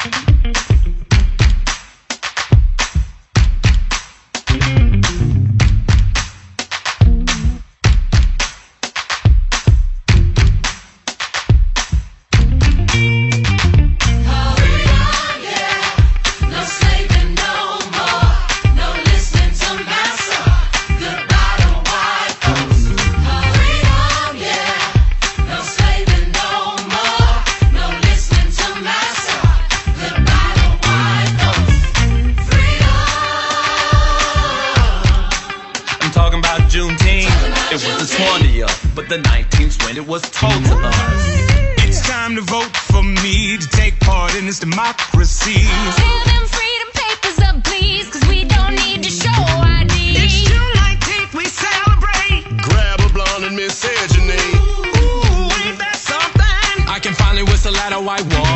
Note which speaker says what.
Speaker 1: Juneteenth, it was the 20th, but the 19th when it was told to us.
Speaker 2: It's time to vote for me to take part in this democracy.
Speaker 3: Tear them freedom papers up, please, cause we don't need to show ID.
Speaker 2: It's June 19th, we celebrate.
Speaker 4: Grab a blonde and miscegenate.
Speaker 2: Ooh, ain't that something?
Speaker 1: I can finally whistle at a white wall.